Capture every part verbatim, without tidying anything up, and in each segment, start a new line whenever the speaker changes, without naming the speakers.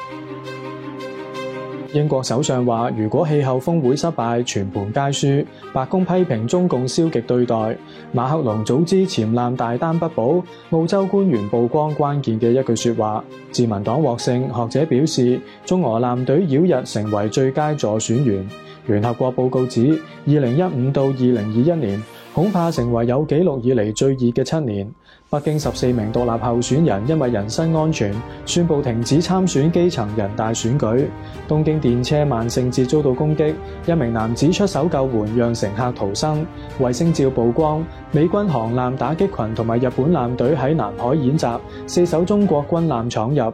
英國首相話，如果氣候峰會失敗，全盤皆輸。白宮批評中共消極對待。馬克龍早知潛艦大單不保。澳洲官員曝光關鍵嘅一句說話。自民黨獲勝，學者表示，中俄艦隊繞日成為最佳助選員。聯合國報告指，二零一五到二零二一年恐怕成為有紀錄以嚟最熱嘅七年。北京十四名獨立候選人因為人身安全，宣布停止參選基層人大選舉。東京電車萬聖節遭到攻擊，一名男子出手救援，讓乘客逃生。衛星照曝光，美軍航艦打擊群同埋日本艦隊喺南海演習，四艘中國軍艦闖入。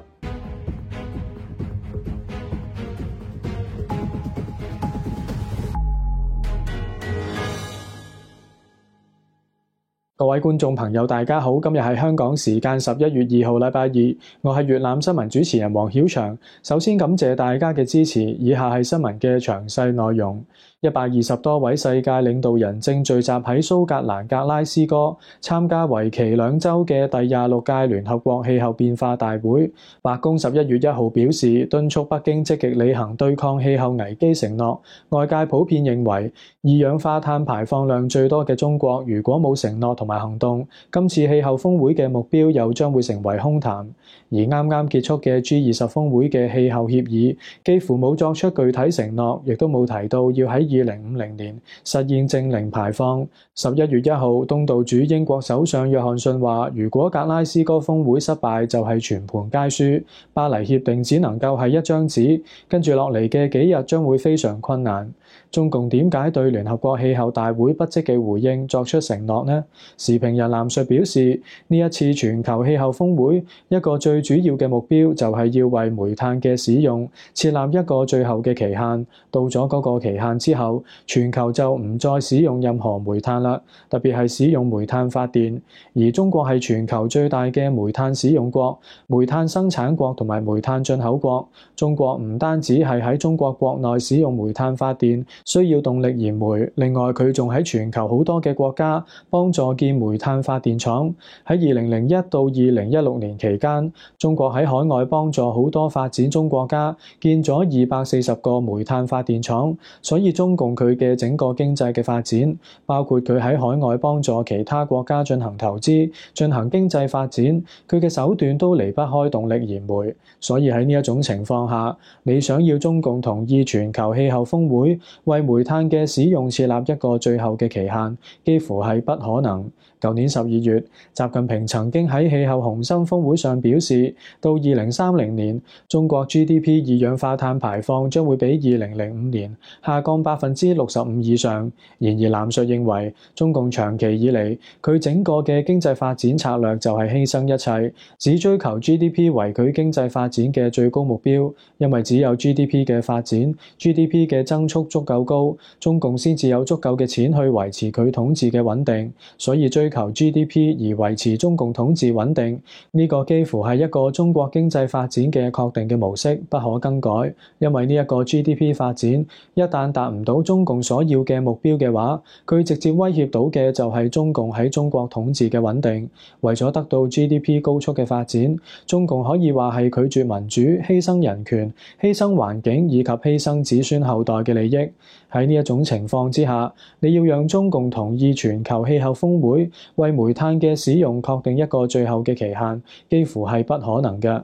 各位觀眾朋友，大家好，今日係香港時間十一月二號，禮拜二，我係粵覽新聞主持人黃曉翔。首先感謝大家嘅支持，以下係新聞嘅詳細內容。一百二十多位世界領導人正聚集喺蘇格蘭格拉斯哥參加為期兩週嘅第廿六屆聯合國氣候變化大會。白宮十一月一號表示，敦促北京積極履行對抗氣候危機承諾。外界普遍認為，二氧化碳排放量最多嘅中國，如果冇承諾同埋行動，今次氣候峰會嘅目標又將會成為空談。而啱啱結束嘅 G 二十峰會嘅氣候協議，幾乎冇作出具體承諾，亦都冇提到要喺二零五零年實現淨零排放。十一月一號，東道主英國首相約翰遜話，如果格拉斯哥峰會失敗，就係全盤皆輸。巴黎協定只能夠係一張紙，跟住落嚟嘅幾日將會非常困難。中共點解對聯合國氣候大會不積極回應，作出承諾呢？時評人藍述表示，呢一次全球氣候峰會一個最主要嘅目標就係要為煤炭嘅使用設立一個最後嘅期限。到咗嗰個期限之後，全球就唔再使用任何煤炭啦，特別係使用煤炭發電。而中國係全球最大嘅煤炭使用國、煤炭生產國同埋煤炭進口國。中國唔單止係喺中國國內使用煤炭發電，需要動力燃煤，另外佢仲喺全球好多嘅國家幫助建煤炭發電廠。喺二零零一到二零一六年期間，中國喺海外幫助好多發展中國家建咗二百四十個煤炭發電廠。所以中共佢嘅整個經濟嘅發展，包括佢喺海外幫助其他國家進行投資、進行經濟發展，佢嘅手段都離不開動力燃煤。所以喺呢一種情況下，你想要中共同意全球氣候峰會為煤炭嘅使用設立一個最後嘅期限，幾乎係不可能。舊年十二月，習近平曾經喺氣候雄心峰會上表示，到二零三零年，中國 G D P 二氧化碳排放將會比二零零五年下降百分之六十五以上。然而藍述認為，中共長期以嚟佢整個嘅經濟發展策略就係犧牲一切，只追求 G D P 為佢經濟發展嘅最高目標。因為只有 G D P 嘅發展、G D P 嘅增速足夠高，中共先至有足夠嘅錢去維持佢統治嘅穩定。所以追求 G D P 而維持中共統治穩定，呢個幾乎係一個中國經濟發展嘅確定嘅模式，不可更改。因為呢一個 G D P 發展一旦達唔到中共所要嘅目標嘅話，佢直接威脅到嘅就係中共喺中國統治嘅穩定。為咗得到 G D P 高速嘅發展，中共可以話係拒絕民主、犧牲人權、犧牲環境以及犧牲子孫後代嘅利益。喺呢一種情況之下，你要讓中共同意全球氣候峰會為煤炭嘅使用確定一個最後嘅期限，幾乎係不可能嘅。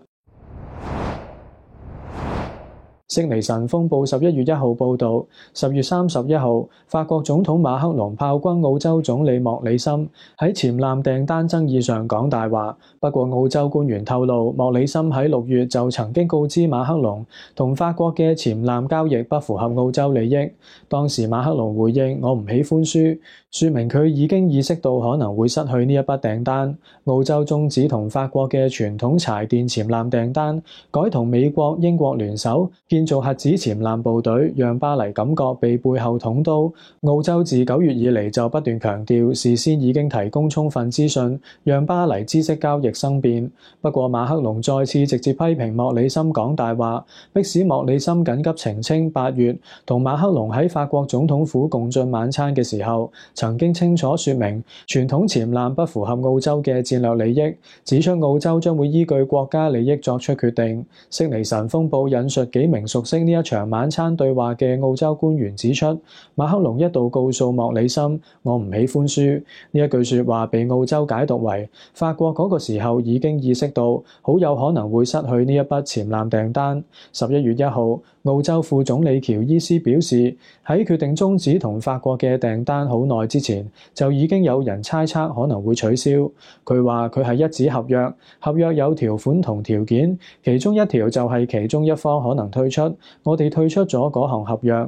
悉尼晨鋒報十一月一號報導，十月三十一號，法國總統馬克龍炮轟澳洲總理莫里森喺潛艦訂單爭議上講大話。不過澳洲官員透露，莫里森喺六月就曾經告知馬克龍，同法國嘅潛艦交易不符合澳洲利益。當時馬克龍回應：我唔喜歡輸，説明佢已經意識到可能會失去呢一筆訂單。澳洲終止同法國嘅傳統柴電潛艦訂單，改同美國、英國聯手建建造核子潛艦部隊，讓巴黎感覺被背後捅刀。澳洲自九月以嚟就不斷強調，事先已經提供充分資訊，讓巴黎知識交易生變。不過馬克龍再次直接批評莫里森講大話，迫使莫里森緊急澄清八月同馬克龍喺法國總統府共進晚餐嘅時候，曾經清楚說明傳統潛艦不符合澳洲嘅戰略利益，指出澳洲將會依據國家利益作出決定。悉尼晨鋒報引述幾名熟悉呢一場晚餐對話嘅澳洲官員指出，馬克龍一度告訴莫里森：我唔喜歡輸。呢一句説話被澳洲解讀為法國嗰個時候已經意識到好有可能會失去呢一筆潛艦訂單。十一月一號，澳洲副總理喬伊斯表示，喺決定終止同法國嘅訂單好耐之前，就已經有人猜測可能會取消。佢話佢係一紙合約，合約有條款同條件，其中一條就係其中一方可能退出，我哋退出咗嗰項合約。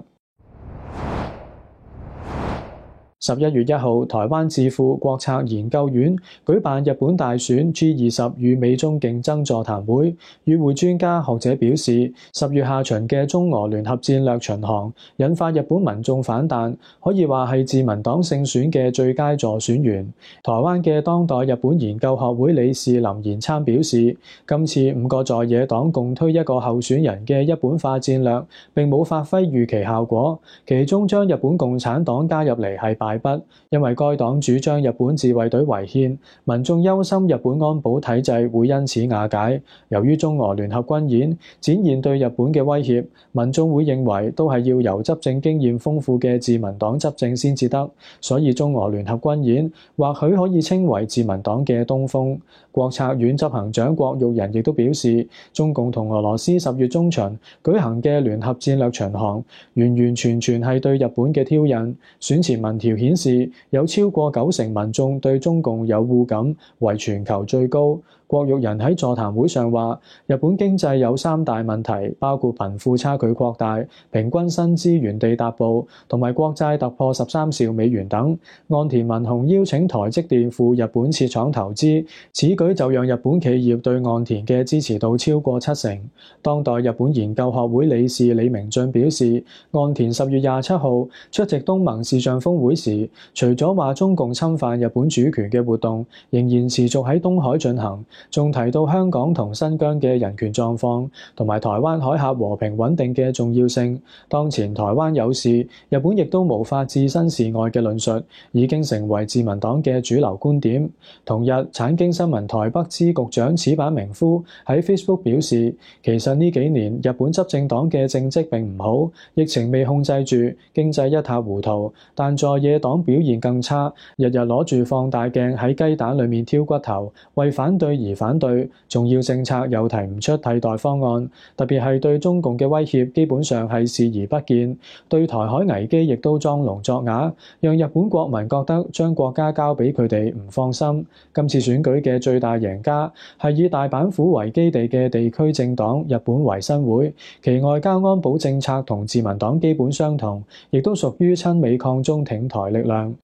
十一月一號，台灣智庫國策研究院舉辦日本大選 G 二十與美中競爭座談會，與會專家學者表示，十月下旬嘅中俄聯合戰略巡航引發日本民眾反彈，可以話係自民黨勝選嘅最佳助選員。台灣嘅當代日本研究學會理事林延參表示，今次五個在野黨共推一個候選人嘅一本化戰略並冇發揮預期效果，其中將日本共產黨加入嚟係敗筆，因為該黨主張日本自衛隊違憲，民眾憂心日本安保體制會因此瓦解。由於中俄聯合軍演展現對日本嘅威脅，民眾會認為都係要由執政經驗豐富嘅自民黨執政先至得，所以中俄聯合軍演或許可以稱為自民黨嘅東風。國策院執行長郭玉仁亦都表示，中共同俄羅斯十月中旬舉行嘅聯合戰略巡航，完完全全係對日本嘅挑釁。選前民調顯示，有超過九成民眾對中共有惡感，為全球最高。郭玉仁喺座談會上話，日本經濟有三大問題，包括貧富差距擴大、平均薪資原地踏步，同埋國債突破十三兆美元等。岸田文雄邀請台積電赴日本設廠投資，此舉就讓日本企業對岸田嘅支持度超過七成。當代日本研究學會理事李明俊表示，岸田十月廿七號出席東盟視像峰會時，除咗話中共侵犯日本主權嘅活動仍然持續喺東海進行，仲提到香港同新疆嘅人權狀況，同埋台灣海峽和平穩定嘅重要性。當前台灣有事，日本亦都無法置身事外嘅論述，已經成為自民黨嘅主流觀點。同日，產經新聞台北支局長矢板明夫喺 Facebook 表示，其實呢幾年日本執政黨嘅政績並唔好，疫情未控制住，經濟一塌糊塗，但在野黨表現更差，日日攞住放大鏡喺雞蛋裡面挑骨頭，為反對而反對，重要政策又提唔出替代方案，特別係對中共嘅威脅基本上係視而不見，對台海危機亦都裝聾作啞，讓日本國民覺得將國家交俾佢哋唔放心。今次選舉嘅最大贏家係以大阪府為基地嘅地區政黨日本維新會，其外交安保政策同自民黨基本相同，亦都屬於親美抗中挺台力量。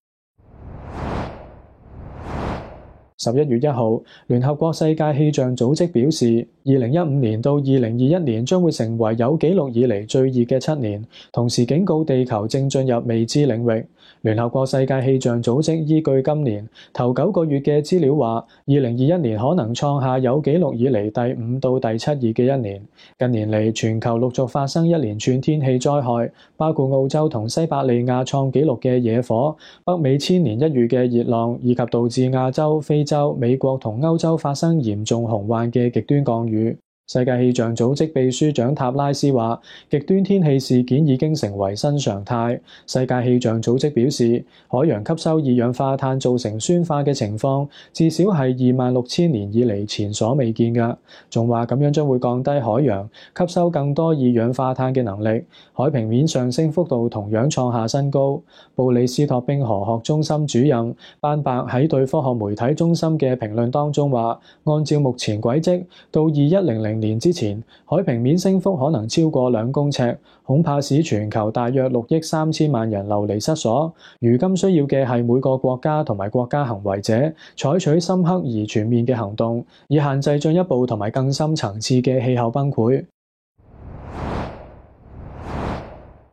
十一月一號，聯合國世界氣象組織表示，二零一五年到二零二一年將會成為有紀錄以嚟最熱嘅七年，同時警告地球正進入未知領域。聯合國世界氣象組織依據今年頭九個月嘅資料話，二零二一年可能創下有紀錄以嚟第五到第七熱嘅一年。近年嚟，全球陸續發生一連串天氣災害，包括澳洲同西伯利亞創紀錄嘅野火、北美千年一遇嘅熱浪，以及導致亞洲、非洲、美國同歐洲發生嚴重洪患嘅極端降雨。世界氣象組織秘書長塔拉斯話，極端天氣事件已經成為新常態。世界氣象組織表示，海洋吸收二氧化碳造成酸化嘅情況，至少係二萬六千年以嚟前所未見㗎。仲話咁樣將會降低海洋吸收更多二氧化碳嘅能力，海平面上升幅度同樣創下新高。布里斯托冰河學中心主任班伯喺對科學媒體中心嘅評論當中話，按照目前軌跡，到二一零零年之前，海平面升幅可能超過兩公尺，恐怕使全球大約六億三千萬人流離失所。如今需要嘅係每個國家同埋國家行為者採取深刻而全面嘅行動，以限制進一步同埋更深層次嘅氣候崩潰。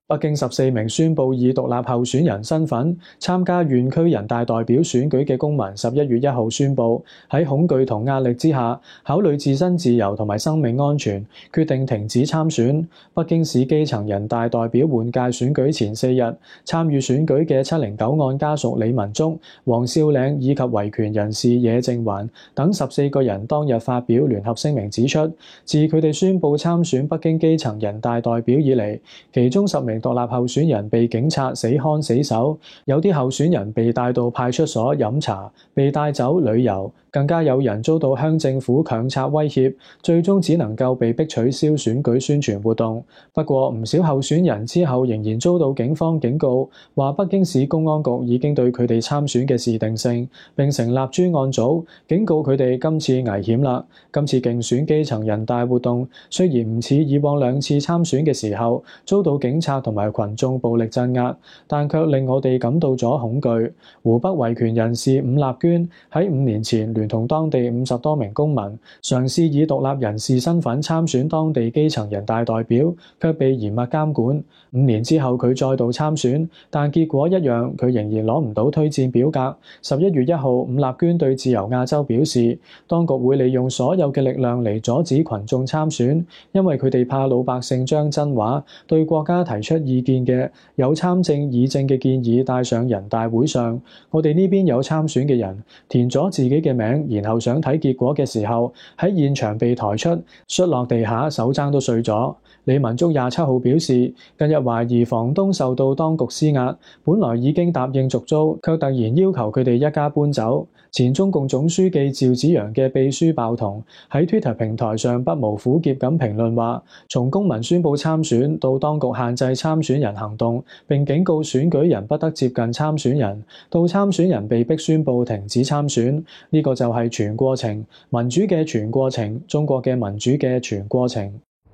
北京十四名宣布以獨立候選人身份參加縣區人大代表選舉嘅公民，十一月一號宣布喺恐懼同壓力之下，考慮自身自由同埋生命安全，決定停止參選。北京市基層人大代表換屆選舉前四日，參與選舉嘅七零九案家屬李文足、黃少嶺以及維權人士野正環等十四個人當日發表聯合聲明，指出自佢哋宣布參選北京基層人大代表以嚟，其中十名獨立候選人被警察死看死守，有啲候選人被帶到派出所飲茶，被帶走旅遊，更加有人遭到鄉政府強拆威脅，最終只能夠被迫取消選舉宣傳活動。不過唔少候選人之後仍然遭到警方警告，話北京市公安局已經對佢哋參選嘅事定性，並成立專案組，警告佢哋今次危險啦。今次競選基層人大活動雖然唔似以往兩次參選嘅時候遭到警察同埋群眾暴力鎮壓，但卻令我哋感到咗恐懼。湖北維權人士伍立娟喺五年前聯同當地五十多名公民嘗試以獨立人士身份參選當地基層人大代表，卻被嚴密監管。五年之後佢再度參選，但結果一樣，佢仍然攞唔到推薦表格。十一月一號，伍立娟對自由亞洲表示，當局會利用所有嘅力量嚟阻止群眾參選，因為佢哋怕老百姓將真話對國家提出意見嘅有參政議政嘅建議帶上人大會上。我哋呢邊有參選嘅人填咗自己嘅名，然後想睇結果嘅時候喺現場被抬出，摔落地下，手踭都碎咗。李文足廿七號表示，近日懷疑房東受到當局施壓，本來已經答應續租，卻突然要求佢哋一家搬走。前中共總書記趙紫陽嘅秘書鮑彤喺 Twitter 平台上不無苦澀咁評論話，從公民宣佈參選到當局限制參選人行動並警告選舉人不得接近參選人，到參選人被迫宣佈停止參選，呢個就係全過程，民主嘅全過程，中國嘅民主嘅全過程。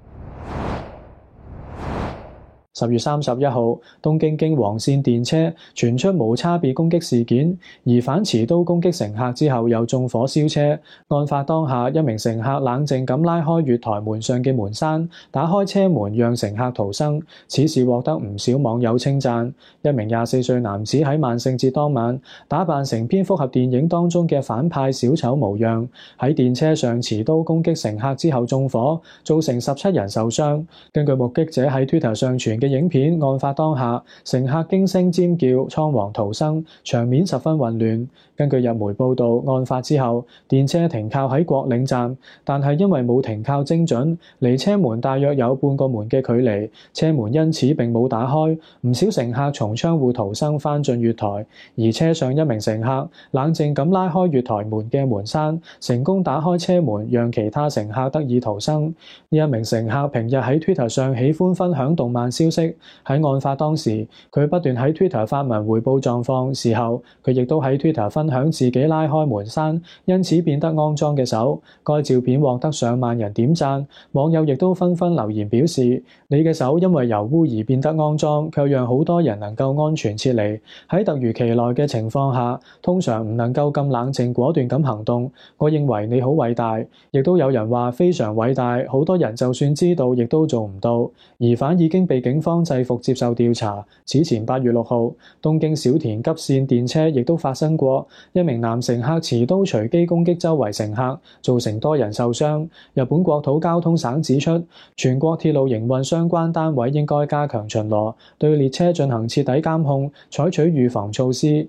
十月三十一號，東京京王線電車傳出無差別攻擊事件，疑犯持刀攻擊乘客之後又縱火燒車。案發當下，一名乘客冷靜咁拉開月台門上嘅門閂，打開車門讓乘客逃生。此事獲得唔少網友稱讚。一名廿四歲男子喺萬聖節當晚打扮成蝙蝠俠電影當中嘅反派小丑模樣，喺電車上持刀攻擊乘客之後縱火，造成十七人受傷。根據目擊者喺 Twitter 上傳嘅影片，案發當下，乘客驚聲尖叫，倉皇逃生，場面十分混亂。根據日媒報道，案發之後，電車停靠喺國領站，但係因為冇停靠精準，離車門大約有半個門嘅距離，車門因此並冇打開。唔少乘客從窗戶逃生翻進月台，而車上一名乘客冷靜咁拉開月台門嘅門閂，成功打開車門，讓其他乘客得以逃生。呢一名乘客平日喺 Twitter 上喜歡分享動漫消息。喺案發當時，佢不斷喺 Twitter 發文匯報狀況，事後佢亦都喺 Twitter 分享自己拉開門閂，因此變得骯髒嘅手。該照片獲得上萬人點讚，網友亦都紛紛留言表示：你嘅手因為油污而變得骯髒，卻讓好多人能夠安全撤離。喺突如其來嘅情況下，通常唔能夠咁冷靜果斷咁行動。我認為你好偉大。亦都有人話非常偉大，好多人就算知道亦都做唔到。疑犯已經被警方制服接受調查。此前八月六號，東京小田急線電車亦都發生過一名男乘客持刀隨機攻擊周圍乘客，造成多人受傷。日本國土交通省指出，全國鐵路營運相關單位應該加強巡邏，對列車進行徹底監控，採取預防措施。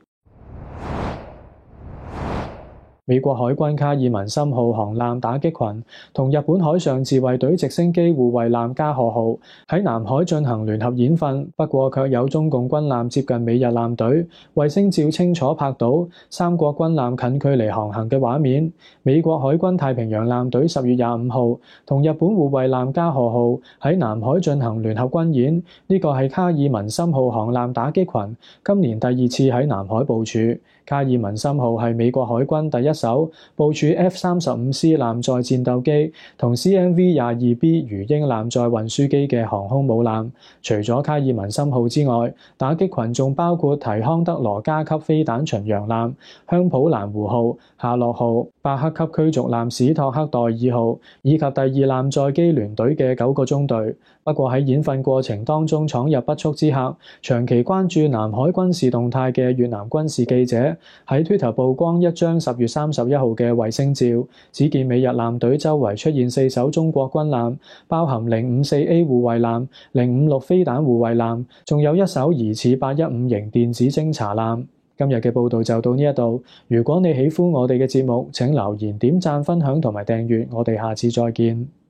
美國海軍卡爾文森號航艦打擊群同日本海上自衛隊直升機護衛艦加賀號喺南海進行聯合演訓，不過卻有中共軍艦接近美日艦隊，衛星照清楚拍到三國軍艦近距離航行嘅畫面。美國海軍太平洋艦隊十月廿五號同日本護衛艦加賀號喺南海進行聯合軍演，呢個係卡爾文森號航艦打擊群今年第二次喺南海部署。卡爾文森號係美國海軍第一艘部署 F 三十五 C 艦載戰鬥機同 C M V 廿二 B 魚鷹艦載運輸機嘅航空母艦。除咗卡爾文森號之外，打擊群仲包括提康德羅加級飛彈巡洋艦、香普蘭湖號、夏洛號、 伯克級驅逐艦史托克代二號以及第二艦載機聯隊嘅九個中隊。不過喺演訓過程當中闖入不速之客，長期關注南海軍事動態嘅越南軍事記者喺 Twitter 曝光一張十月三十一號嘅衛星照，只見美日艦隊周圍出現四艘中國軍艦，包含零五四 A 護衛艦、零五六飛彈護衛艦，仲有一艘疑似八一五型電子偵察艦。今日嘅報道就到呢一度。如果你喜歡我哋嘅節目，請留言、點讚、分享同埋訂閱。我哋下次再見。